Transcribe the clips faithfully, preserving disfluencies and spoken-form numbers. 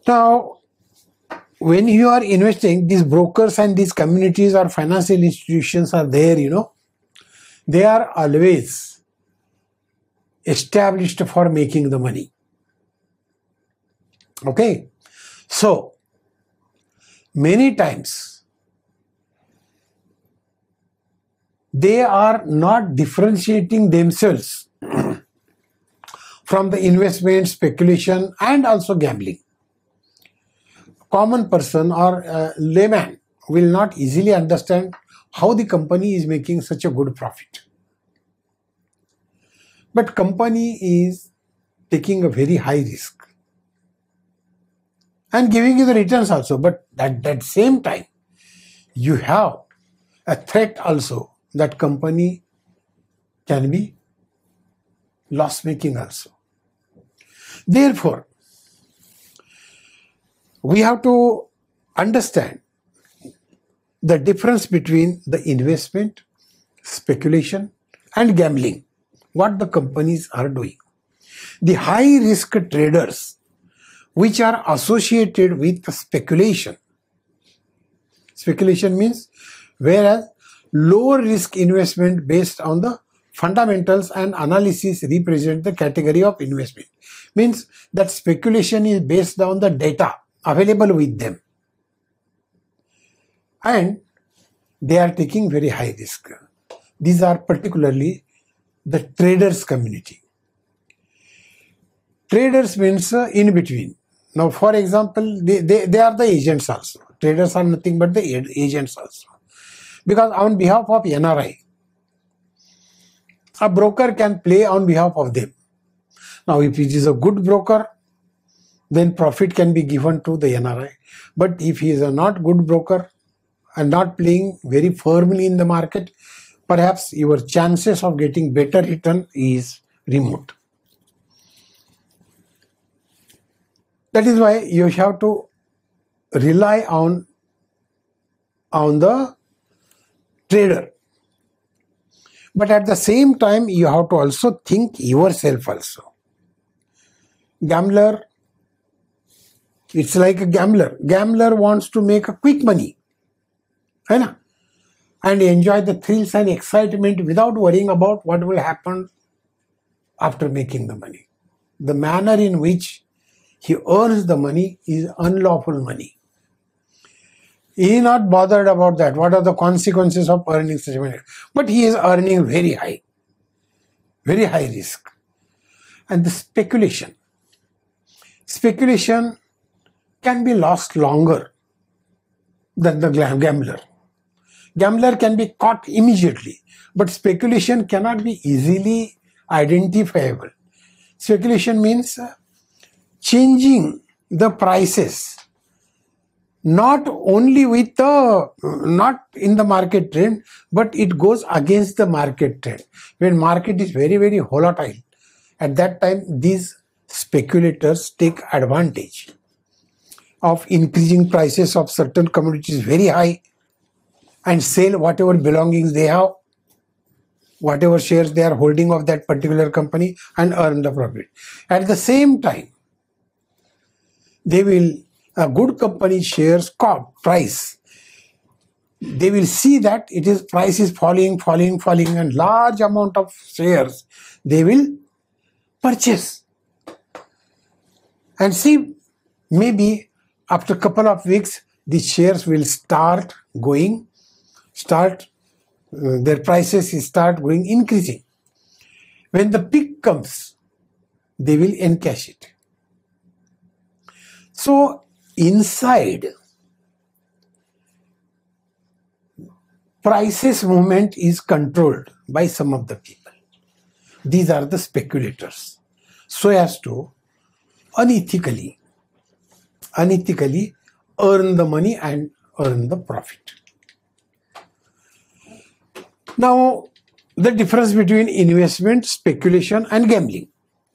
Now, when you are investing, these brokers and these communities or financial institutions are there, you know, they are always established for making the money. Okay, so many times they are not differentiating themselves from the investment, speculation, and also gambling. Common person or a layman will not easily understand how the company is making such a good profit. But company is taking a very high risk and giving you the returns also. But at that same time, you have a threat also that company can be loss making also. Therefore, we have to understand the difference between the investment, speculation, and gambling, what the companies are doing. The high risk traders which are associated with speculation. Speculation means whereas low risk investment based on the fundamentals and analysis represent the category of investment. Means that speculation is based on the data available with them. And they are taking very high risk. These are particularly the traders community. Traders means uh, in between. Now, for example, they, they, they are the agents also. Traders are nothing but the agents also. Because on behalf of N R I, a broker can play on behalf of them. Now, if it is a good broker, then profit can be given to the N R I. But if he is a not good broker and not playing very firmly in the market, perhaps your chances of getting better return is remote. That is why you have to rely on, on the trader. But at the same time, you have to also think yourself also. Gambler, it's like a gambler. Gambler wants to make a quick money, right? And enjoy the thrills and excitement without worrying about what will happen after making the money. The manner in which he earns the money is unlawful money. He is not bothered about that. What are the consequences of earning such money? But he is earning very high, very high risk. And the speculation. Speculation can be lost longer than the gambler. Gambler can be caught immediately, but speculation cannot be easily identifiable. Speculation means changing the prices, not only with the, not in the market trend, but it goes against the market trend. When market is very, very volatile, at that time, these speculators take advantage of increasing prices of certain commodities very high and sell whatever belongings they have, whatever shares they are holding of that particular company, and earn the profit. At the same time, they will, a good company shares price, they will see that it is price is falling, falling, falling, and large amount of shares they will purchase. And see, maybe after a couple of weeks, the shares will start going, start, uh, their prices start going increasing. When the peak comes, they will encash it. So, inside, prices movement is controlled by some of the people. These are the speculators. So as to unethically, unethically earn the money and earn the profit. Now, the difference between investment, speculation, and gambling.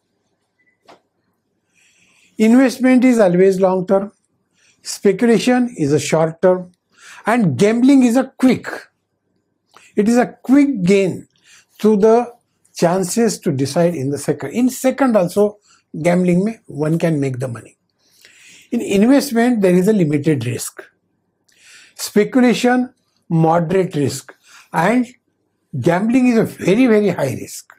Investment is always long term, speculation is a short term, and gambling is a quick. It is a quick gain through the chances to decide in the second. In second also, gambling mein one can make the money. In investment, there is a limited risk. Speculation, moderate risk. And gambling is a very, very high risk.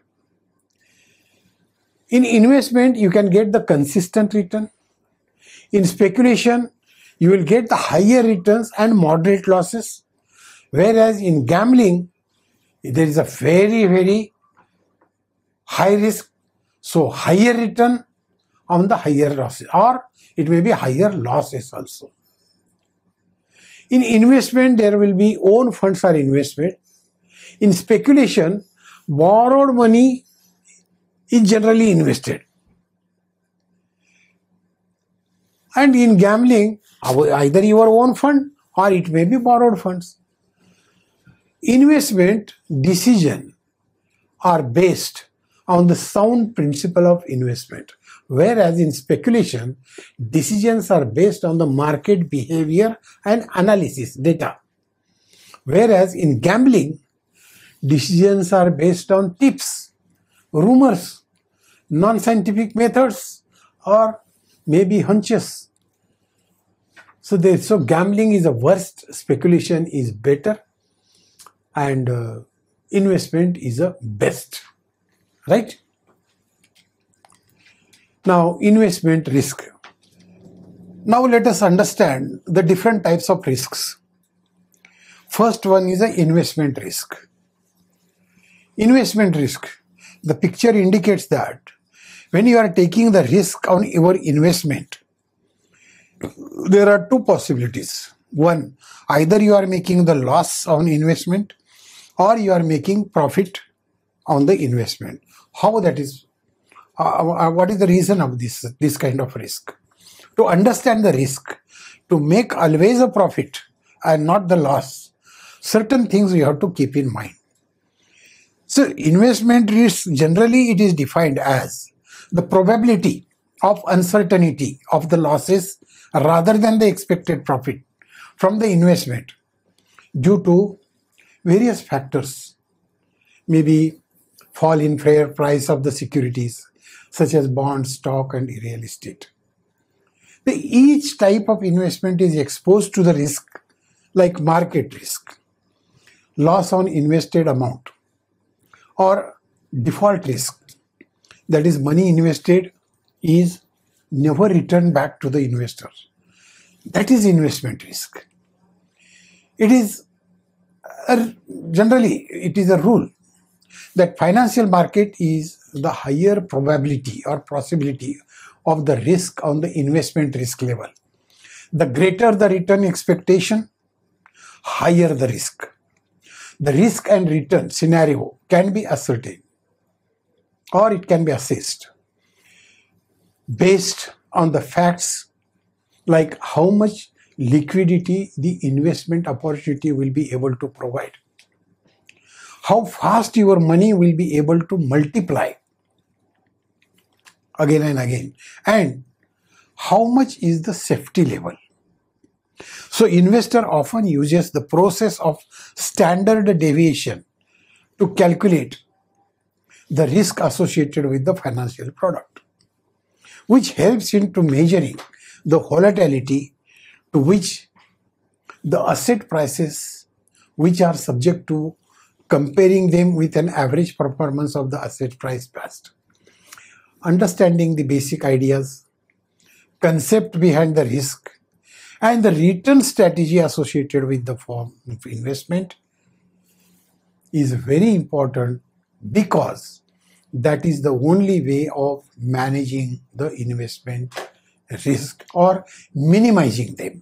In investment, you can get the consistent return. In speculation, you will get the higher returns and moderate losses. Whereas in gambling, there is a very, very high risk. So higher return on the higher losses, or it may be higher losses also. In investment, there will be own funds are invested. In speculation, borrowed money is generally invested. And in gambling, either your own fund or it may be borrowed funds. Investment decisions are based on the sound principle of investment, whereas in speculation, decisions are based on the market behavior and analysis data. Whereas in gambling, decisions are based on tips, rumors, non-scientific methods, or maybe hunches. So, there, so gambling is the worst, speculation is better, and uh, investment is the best, right? Now, investment risk. Now, let us understand the different types of risks. First one is the investment risk. Investment risk. The picture indicates that when you are taking the risk on your investment, there are two possibilities. One, either you are making the loss on investment or you are making profit on the investment. How that is? Uh, what is the reason of this, this kind of risk? To understand the risk, to make always a profit and not the loss, certain things you have to keep in mind. So investment risk, generally it is defined as the probability of uncertainty of the losses rather than the expected profit from the investment due to various factors, maybe fall in fair price of the securities such as bonds, stock and real estate. The, each type of investment is exposed to the risk like market risk, loss on invested amount, or default risk, that is money invested is never returned back to the investors. That is investment risk. It is a, generally it is a rule that financial market is the higher probability or possibility of the risk on the investment risk level. The greater the return expectation, higher the risk. The risk and return scenario can be ascertained or it can be assessed based on the facts like how much liquidity the investment opportunity will be able to provide, how fast your money will be able to multiply again and again, and how much is the safety level. So investor often uses the process of standard deviation to calculate the risk associated with the financial product, which helps into measuring the volatility to which the asset prices which are subject to comparing them with an average performance of the asset price past. Understanding the basic ideas, concept behind the risk, and the return strategy associated with the form of investment is very important, because that is the only way of managing the investment risk or minimizing them.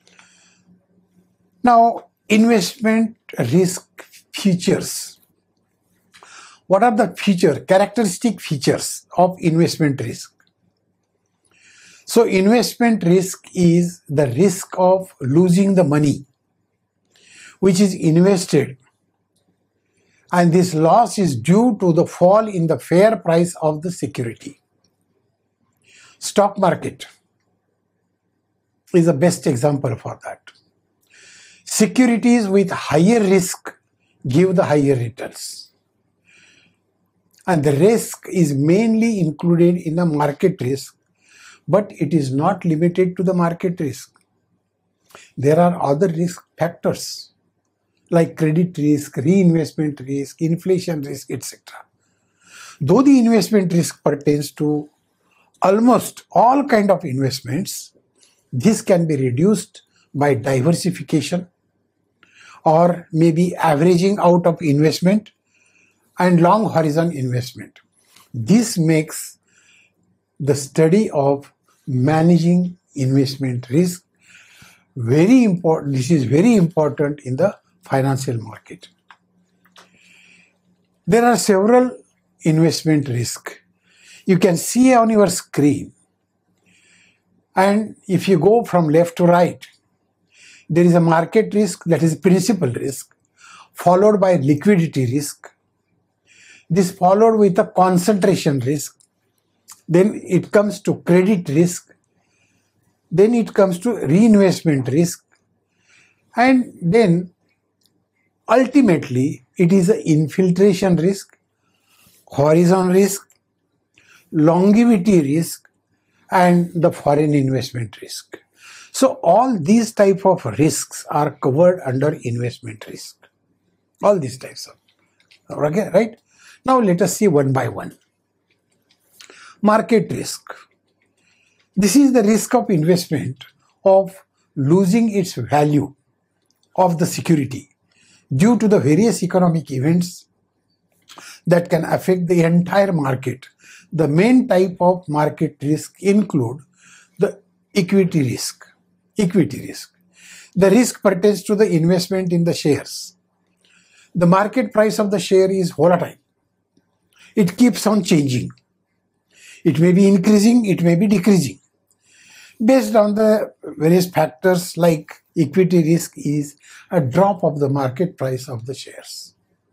Now, investment risk features. What are the feature, characteristic features of investment risk? So investment risk is the risk of losing the money which is invested, and this loss is due to the fall in the fair price of the security. Stock market is the best example for that. Securities with higher risk give the higher returns, and the risk is mainly included in the market risk, But it is not limited to the market risk. There are other risk factors like credit risk, reinvestment risk, inflation risk, et cetera. Though the investment risk pertains to almost all kind of investments, this can be reduced by diversification or maybe averaging out of investment and long horizon investment. This makes the study of managing investment risk very important. This is very important in the financial market. There are several investment risks. You can see on your screen, and if you go from left to right, there is a market risk, that is principal risk, followed by liquidity risk. This followed with a concentration risk. Then it comes to credit risk. Then it comes to reinvestment risk. And then ultimately it is an infiltration risk, horizon risk, longevity risk, and the foreign investment risk. So all these type of risks are covered under investment risk. All these types of, okay, right? Now let us see one by one. Market risk. This is the risk of investment of losing its value of the security due to the various economic events that can affect the entire market. The main type of market risk include the equity risk. Equity risk. The risk pertains to the investment in the shares. The market price of the share is volatile. It keeps on changing. It may be increasing, it may be decreasing. Based on the various factors, like equity risk is a drop of the market price of the shares.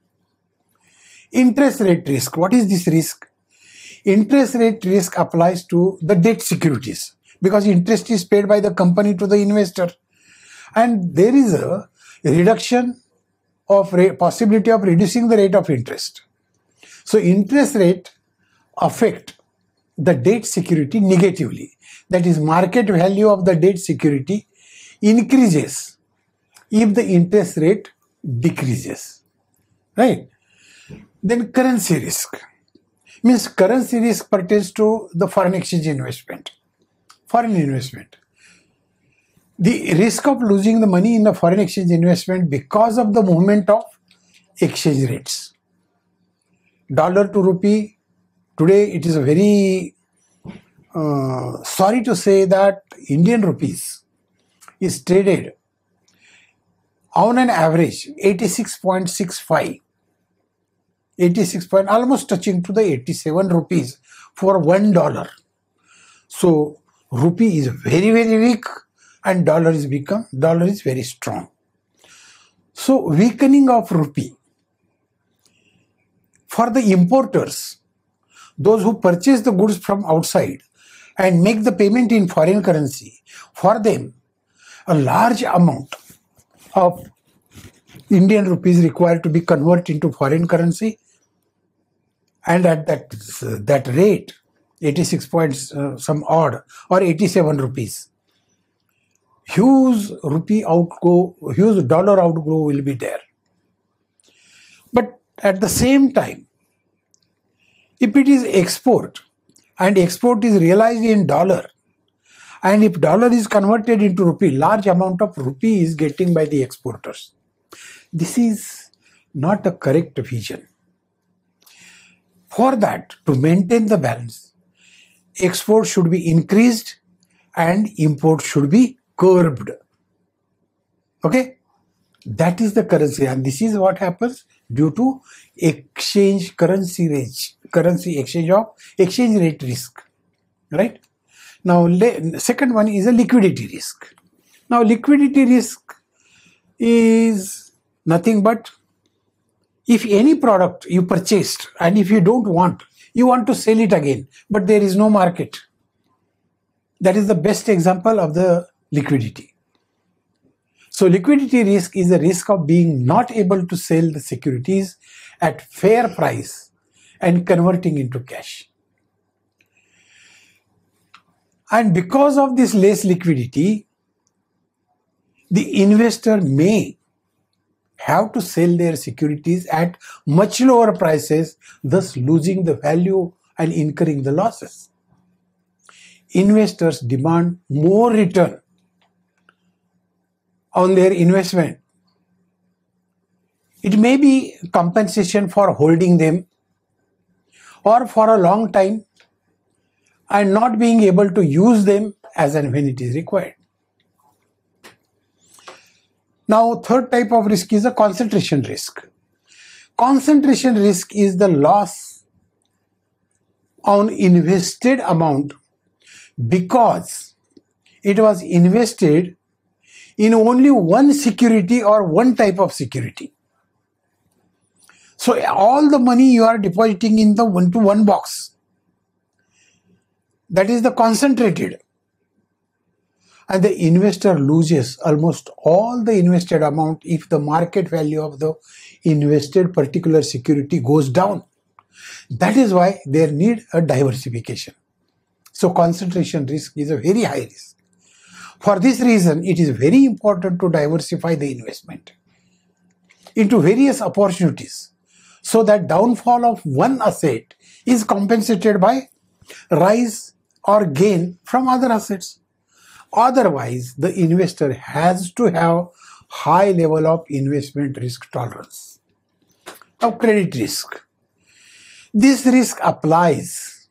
Interest rate risk. What is this risk? Interest rate risk applies to the debt securities because interest is paid by the company to the investor. And there is a reduction of rate, possibility of reducing the rate of interest. So interest rate affect the debt security negatively. That is, market value of the debt security increases if the interest rate decreases. Right? Then currency risk. Means currency risk pertains to the foreign exchange investment. Foreign investment. The risk of losing the money in the foreign exchange investment because of the movement of exchange rates. Dollar to rupee, today it is a very, uh, sorry to say that Indian rupees is traded on an average eighty-six point six five. eighty-six point, almost touching to the eighty-seven rupees for one dollar. So rupee is very, very weak and dollar is become, dollar is very strong. So weakening of rupee for the importers, those who purchase the goods from outside and make the payment in foreign currency, for them a large amount of Indian rupees required to be converted into foreign currency, and at that uh, that rate, eighty-six points uh, some odd or eighty-seven rupees, huge rupee outgo, huge dollar outgo will be there. But at the same time, if it is export and export is realized in dollar, and if dollar is converted into rupee, large amount of rupee is getting by the exporters. This is not a correct vision. For that, to maintain the balance, export should be increased and import should be curbed. Okay? That is the currency, and this is what happens due to exchange currency rate, currency exchange of exchange rate risk. Right? Now, second one is a liquidity risk. Now, liquidity risk is nothing but if any product you purchased and if you don't want, you want to sell it again, but there is no market. That is the best example of the liquidity. So liquidity risk is the risk of being not able to sell the securities at fair price and converting into cash. And because of this less liquidity, the investor may have to sell their securities at much lower prices, thus losing the value and incurring the losses. Investors demand more return on their investment. It may be compensation for holding them or for a long time and not being able to use them as and when it is required. Now, third type of risk is a concentration risk. Concentration risk is the loss on invested amount because it was invested in only one security or one type of security. So all the money you are depositing in the one to one box, that is the concentrated, and the investor loses almost all the invested amount if the market value of the invested particular security goes down. That is why there need a diversification. So concentration risk is a very high risk. For this reason, it is very important to diversify the investment into various opportunities so that downfall of one asset is compensated by rise or gain from other assets. Otherwise, the investor has to have high level of investment risk tolerance. Now, credit risk. This risk applies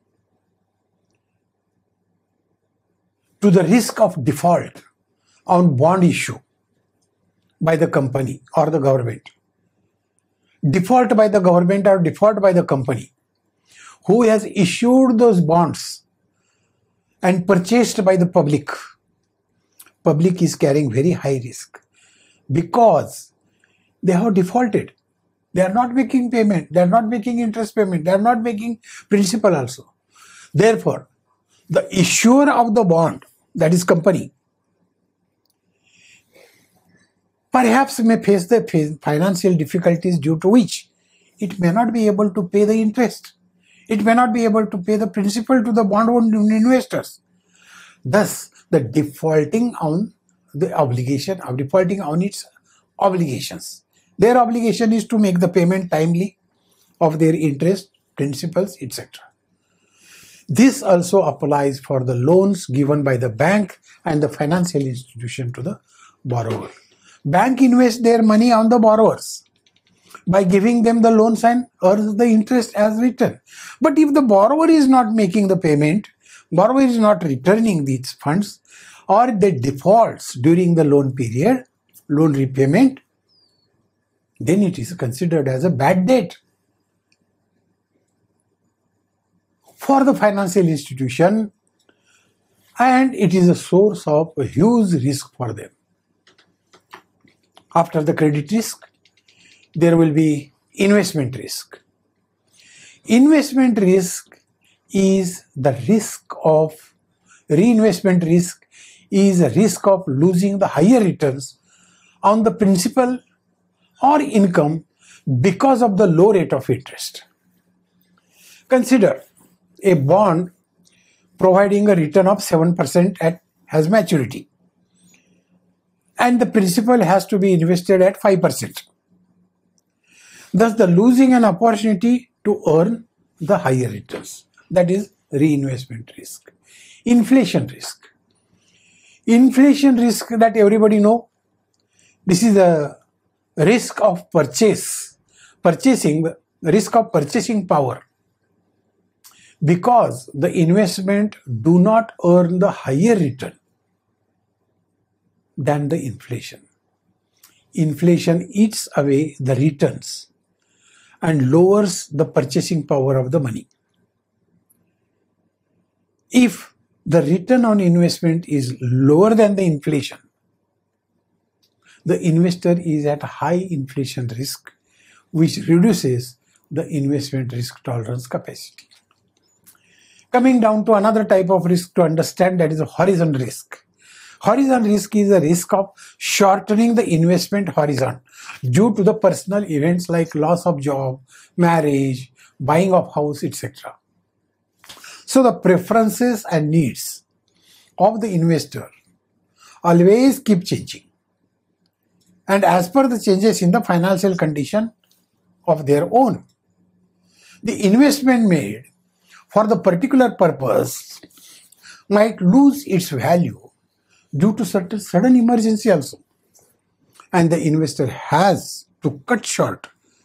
to the risk of default on bond issue by the company or the government. Default by the government or default by the company who has issued those bonds and purchased by the public. Public is carrying very high risk because they have defaulted. They are not making payment. They are not making interest payment. They are not making principal also. Therefore, the issuer of the bond, that is company, perhaps may face the financial difficulties due to which it may not be able to pay the interest. It may not be able to pay the principal to the bond investors. Thus, the defaulting on the obligation of defaulting on its obligations. Their obligation is to make the payment timely of their interest, principals, et cetera. This also applies for the loans given by the bank and the financial institution to the borrower. Bank invests their money on the borrowers by giving them the loans and earns the interest as return. But if the borrower is not making the payment, borrower is not returning these funds, or they defaults during the loan period, loan repayment, then it is considered as a bad debt for the financial institution, and it is a source of a huge risk for them. After the credit risk, there will be investment risk. Investment risk is the risk of reinvestment risk is a risk of losing the higher returns on the principal or income because of the low rate of interest. Consider a bond providing a return of seven percent at has maturity, and the principal has to be invested at five percent. Thus, the losing an opportunity to earn the higher returns. That is reinvestment risk. Inflation risk. Inflation risk that everybody know. This is a risk of purchase, purchasing, the risk of purchasing power. Because the investment do not earn the higher return than the inflation. Inflation eats away the returns and lowers the purchasing power of the money. If the return on investment is lower than the inflation, the investor is at high inflation risk, which reduces the investment risk tolerance capacity. Coming down to another type of risk to understand, that is a horizon risk. Horizon risk is a risk of shortening the investment horizon due to the personal events like loss of job, marriage, buying of house, et cetera. So the preferences and needs of the investor always keep changing, and as per the changes in the financial condition of their own. The investment made for the particular purpose might lose its value due to certain sudden emergency also, and the investor has to cut short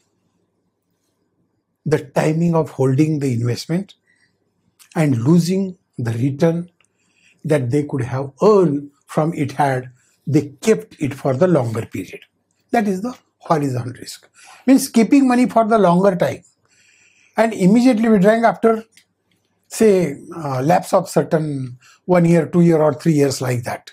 the timing of holding the investment and losing the return that they could have earned from it had they kept it for the longer period. That is the horizon risk. Means keeping money for the longer time and immediately withdrawing after, say, uh, lapse of certain one year, two year or three years like that.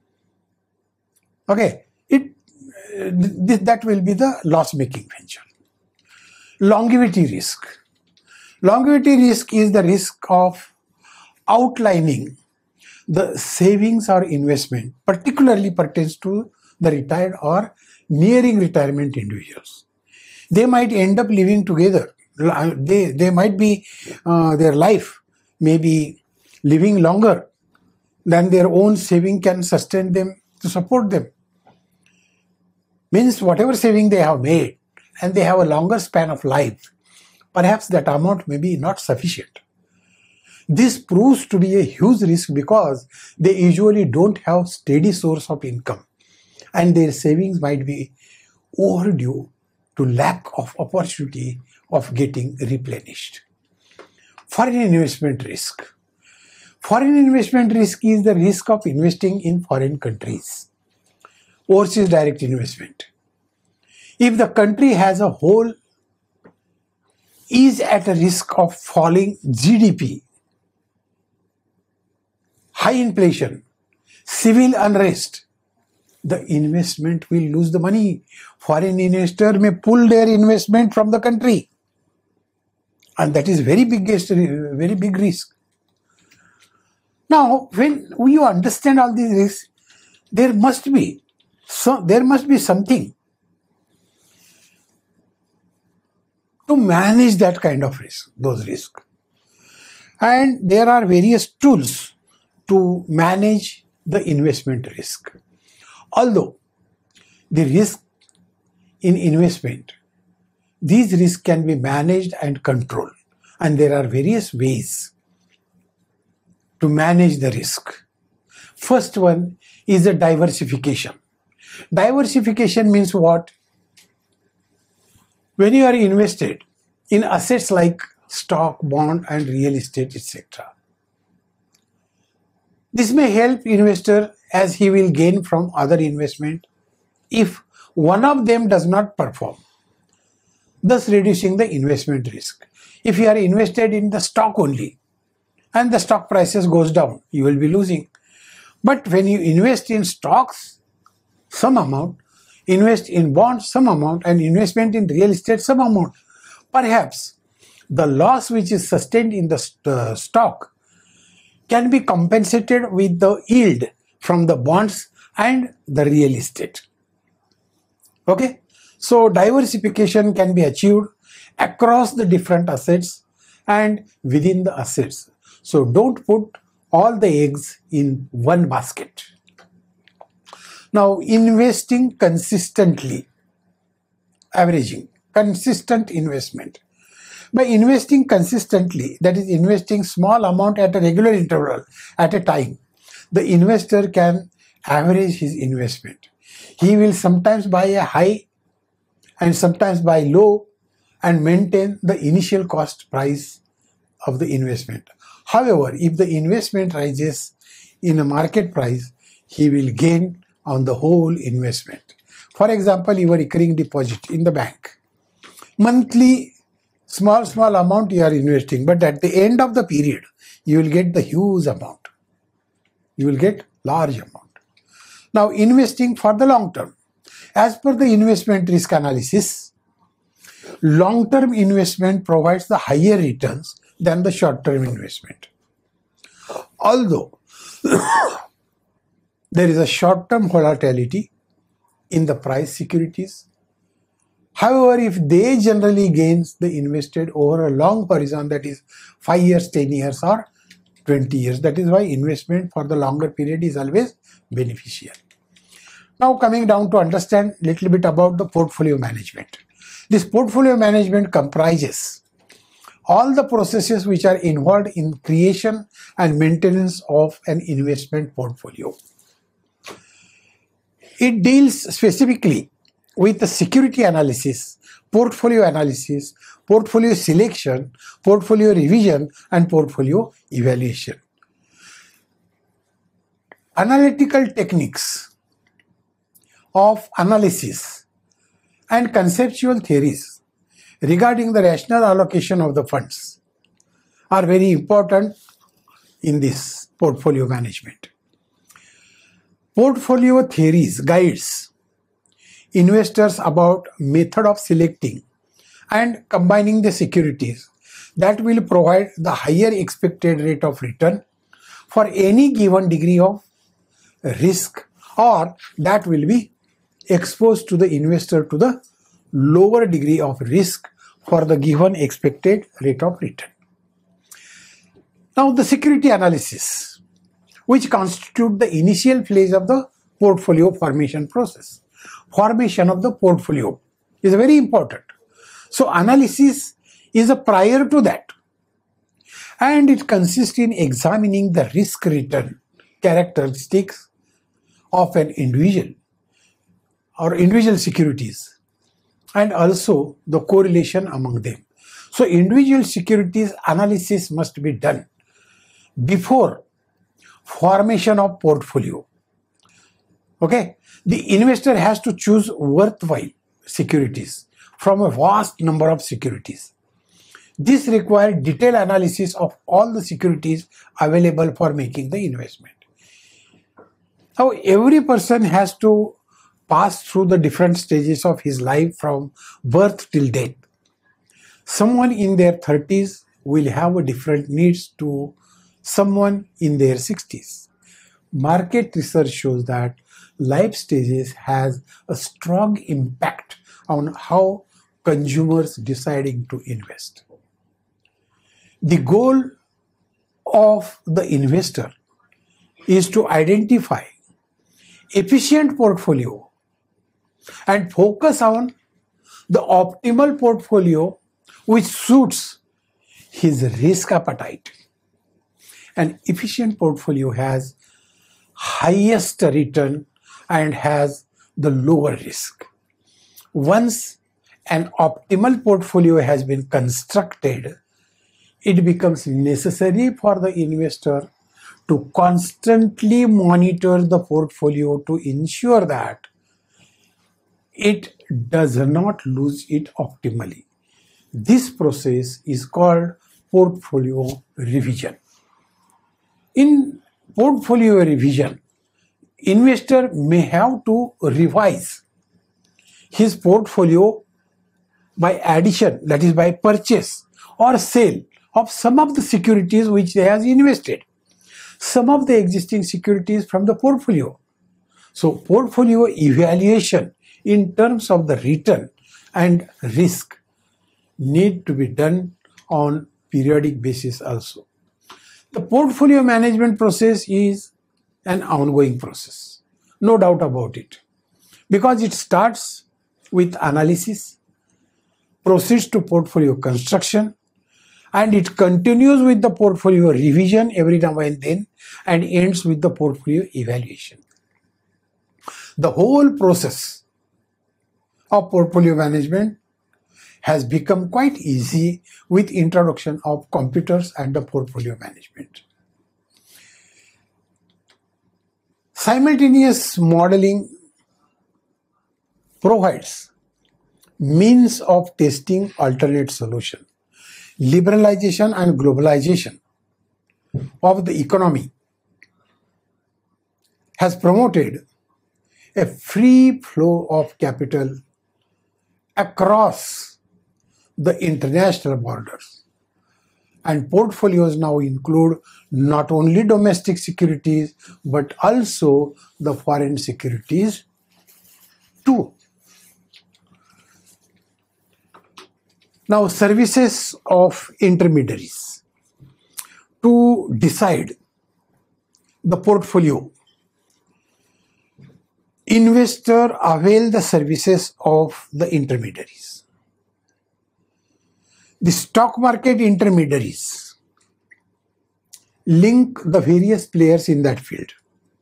Okay, it uh, th that will be the loss-making venture. Longevity risk. Longevity risk is the risk of outlining the savings or investment, particularly pertains to the retired or nearing retirement individuals. They might end up living together. They, they might be, uh, their life may be living longer than their own saving can sustain them to support them. Means whatever saving they have made and they have a longer span of life, perhaps that amount may be not sufficient. This proves to be a huge risk because they usually don't have steady source of income and their savings might be overdue to lack of opportunity of getting replenished. Foreign investment risk. Foreign investment risk is the risk of investing in foreign countries. Overseas direct investment. If the country as a whole is at a risk of falling G D P, high inflation, civil unrest, the investment will lose the money. Foreign investor may pull their investment from the country. And that is very biggest, very big risk. Now, when you understand all these risks, there must be, so there must be something to manage that kind of risk, those risks. And there are various tools to manage the investment risk. Although the risk in investment, these risks can be managed and controlled, and there are various ways to manage the risk. First one is a diversification. Diversification means what? When you are invested in assets like stock, bond and real estate, et cetera, this may help investor as he will gain from other investment if one of them does not perform, thus reducing the investment risk. If you are invested in the stock only and the stock prices goes down, you will be losing. But when you invest in stocks, some amount, invest in bonds, some amount, and investment in real estate, some amount, perhaps the loss which is sustained in the st uh, stock can be compensated with the yield from the bonds and the real estate. Okay, so diversification can be achieved across the different assets and within the assets. So don't put all the eggs in one basket. Now, investing consistently, averaging, consistent investment. By investing consistently, that is investing small amount at a regular interval at a time, the investor can average his investment. He will sometimes buy a high and sometimes buy low and maintain the initial cost price of the investment. However, if the investment rises in a market price, he will gain on the whole investment. For example, your recurring deposit in the bank. Monthly, small, small amount you are investing, but at the end of the period, you will get the huge amount. You will get large amount. Now, investing for the long term. As per the investment risk analysis, long-term investment provides the higher returns than the short-term investment. Although there is a short-term volatility in the price securities, however, if they generally gains the invested over a long horizon, that is five years, ten years or twenty years. That is why investment for the longer period is always beneficial. Now coming down to understand a little bit about the portfolio management. This portfolio management comprises all the processes which are involved in creation and maintenance of an investment portfolio. It deals specifically with the security analysis, portfolio analysis, portfolio selection, portfolio revision, and portfolio evaluation. Analytical techniques of analysis and conceptual theories regarding the rational allocation of the funds are very important in this portfolio management. Portfolio theories guides investors about method of selecting and combining the securities that will provide the higher expected rate of return for any given degree of risk, or that will be exposed to the investor to the lower degree of risk for the given expected rate of return. Now the security analysis, which constitute the initial phase of the portfolio formation process. Formation of the portfolio is very important. So analysis is a prior to that, and it consists in examining the risk return characteristics of an individual or individual securities and also the correlation among them. So individual securities analysis must be done before formation of portfolio. Okay, the investor has to choose worthwhile securities from a vast number of securities. This requires detailed analysis of all the securities available for making the investment. Now, every person has to pass through the different stages of his life from birth till death. Someone in their thirties will have a different needs to someone in their sixties. Market research shows that life stages has a strong impact on how consumers deciding to invest. The goal of the investor is to identify efficient portfolio and focus on the optimal portfolio which suits his risk appetite. An efficient portfolio has highest return and has the lower risk. Once an optimal portfolio has been constructed, it becomes necessary for the investor to constantly monitor the portfolio to ensure that it does not lose it optimally. This process is called portfolio revision. In portfolio revision, investor may have to revise his portfolio by addition, that is by purchase or sale of some of the securities which he has invested, some of the existing securities from the portfolio. So portfolio evaluation in terms of the return and risk need to be done on periodic basis also. The portfolio management process is an ongoing process, no doubt about it, because it starts with analysis, proceeds to portfolio construction, and it continues with the portfolio revision every now and then and ends with the portfolio evaluation. The whole process of portfolio management has become quite easy with introduction of computers and the portfolio management. Simultaneous modeling provides means of testing alternate solution. Liberalization and globalization of the economy has promoted a free flow of capital across the international borders, and portfolios now include not only domestic securities but also the foreign securities too. Now, services of intermediaries. to decide the portfolio, investor avail the services of the intermediaries. The stock market intermediaries link the various players in that field,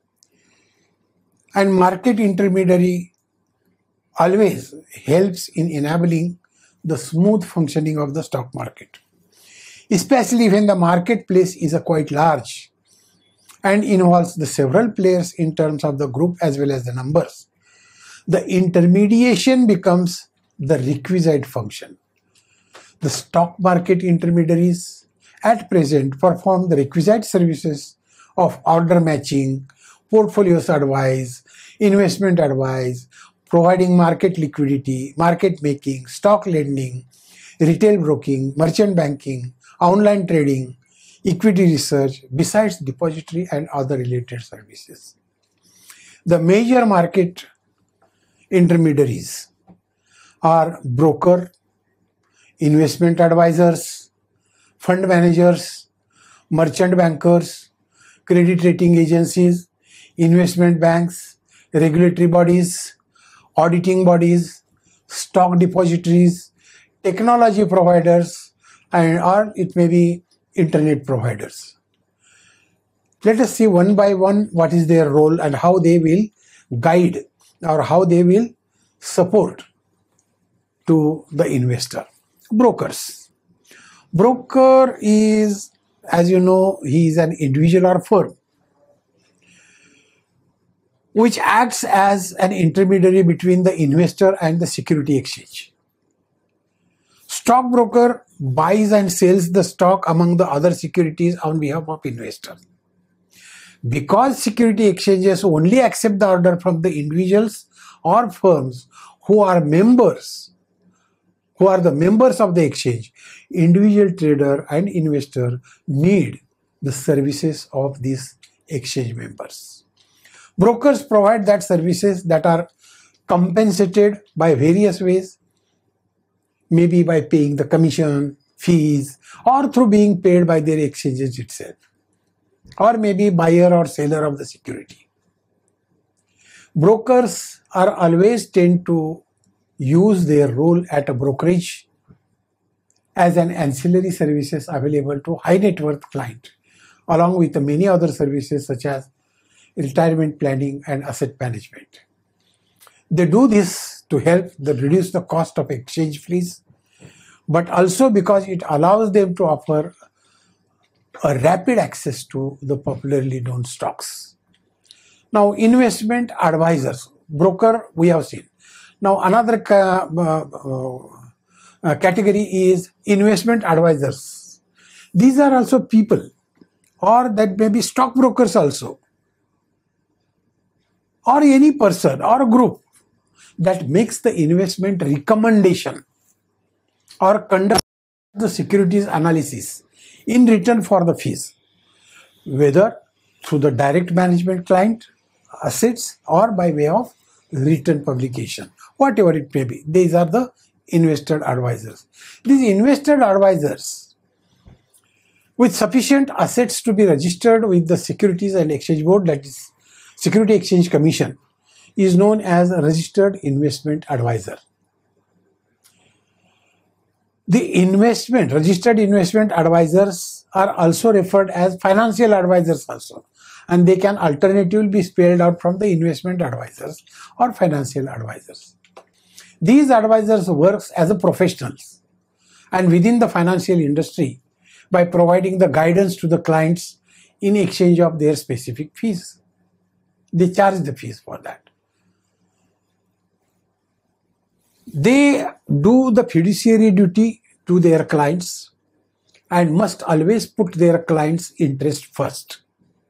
and market intermediary always helps in enabling the smooth functioning of the stock market, especially when the marketplace is a quite large and involves the several players in terms of the group as well as the numbers. The intermediation becomes the requisite function. The stock market intermediaries at present perform the requisite services of order matching, portfolios advice, investment advice, providing market liquidity, market making, stock lending, retail broking, merchant banking, online trading, equity research, besides depository and other related services. The major market intermediaries are broker, investment advisors, fund managers, merchant bankers, credit rating agencies, investment banks, regulatory bodies, auditing bodies, stock depositories, technology providers, and or it may be internet providers. Let us see one by one what is their role and how they will guide or how they will support to the investor. Brokers. Broker is, as you know, he is an individual or firm which acts as an intermediary between the investor and the security exchange. Stockbroker buys and sells the stock among the other securities on behalf of investors. Because security exchanges only accept the order from the individuals or firms who are members, who are the members of the exchange, individual trader and investor need the services of these exchange members. Brokers provide that services that are compensated by various ways, maybe by paying the commission, fees, or through being paid by their exchanges itself, or maybe buyer or seller of the security. Brokers are always tend to use their role at a brokerage as an ancillary services available to high net worth client, along with many other services such as retirement planning and asset management. They do this to help the reduce the cost of exchange fees, but also because it allows them to offer a rapid access to the popularly known stocks. Now, investment advisors, broker we have seen. Now, another uh, uh, uh, category is investment advisors. These are also people, or that may be stockbrokers also, or any person or group that makes the investment recommendation or conduct the securities analysis in return for the fees, whether through the direct management client assets or by way of written publication, whatever it may be. These are the invested advisors. These invested advisors with sufficient assets to be registered with the Securities and Exchange Board, that is Security Exchange Commission, is known as a registered investment advisor. The investment, registered investment advisors are also referred as financial advisors also, and they can alternatively be spelled out from the investment advisors or financial advisors. These advisors work as a professionals and within the financial industry by providing the guidance to the clients in exchange of their specific fees. They charge the fees for that. They do the fiduciary duty to their clients and must always put their clients' interest first.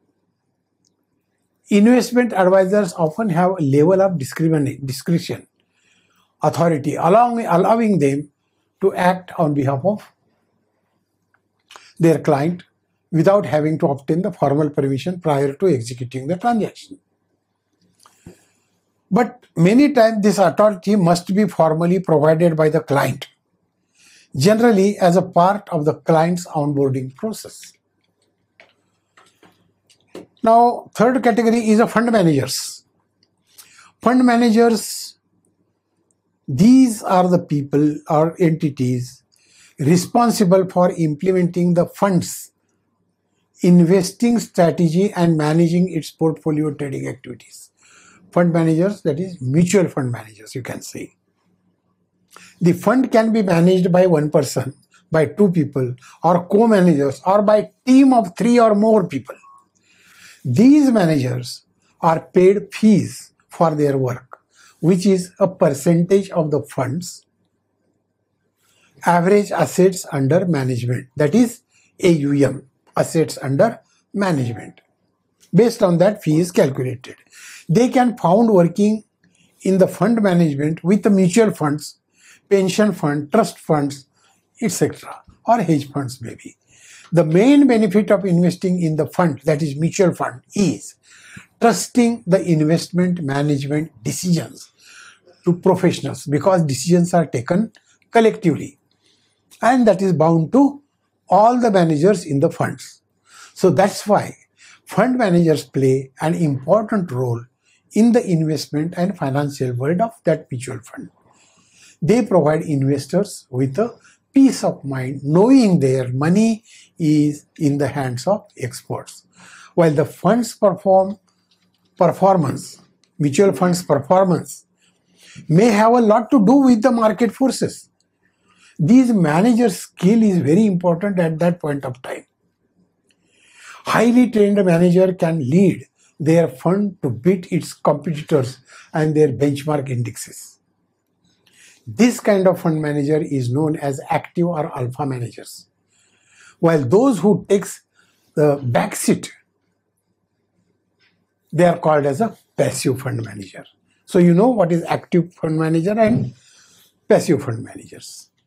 Investment advisors often have a level of discretion, authority, allowing, allowing them to act on behalf of their client without having to obtain the formal permission prior to executing the transaction. But many times this authority must be formally provided by the client, generally as a part of the client's onboarding process. Now, third category is a fund managers. Fund managers, these are the people or entities responsible for implementing the fund's investing strategy and managing its portfolio trading activities. Fund managers, that is mutual fund managers, you can say. The fund can be managed by one person, by two people, or co-managers, or by team of three or more people. These managers are paid fees for their work, which is a percentage of the fund's average assets under management, that is A U M, assets under management. Based on that, fee is calculated. They can found working in the fund management with the mutual funds, pension fund, trust funds, et cetera, or hedge funds maybe. The main benefit of investing in the fund, that is mutual fund, is trusting the investment management decisions to professionals, because decisions are taken collectively, and that is bound to all the managers in the funds. So that's why fund managers play an important role in the investment and financial world of that mutual fund. They provide investors with a peace of mind knowing their money is in the hands of experts. While the funds perform performance, mutual funds performance may have a lot to do with the market forces. These managers' skill is very important at that point of time. Highly trained manager can lead their fund to beat its competitors and their benchmark indexes. This kind of fund manager is known as active or alpha managers, while those who takes the back seat, they are called as a passive fund manager. So you know what is active fund manager and passive fund managers.